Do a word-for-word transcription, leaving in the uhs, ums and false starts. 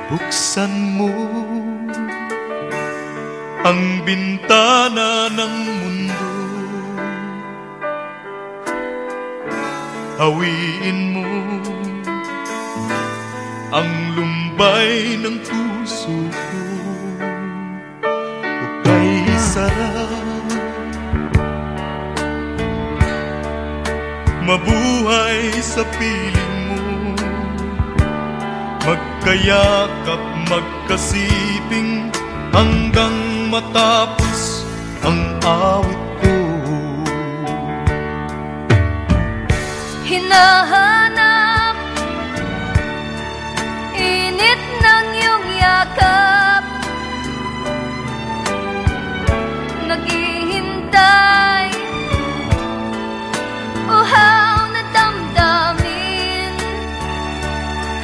Buksan mo ang bintana ng mundo, hawiin mo ang lumbay ng puso ko. Hukay sarap, mabuhay sa piling mo, magkayakap, magkasiping hanggang matapos ang awit ko. Hinahanap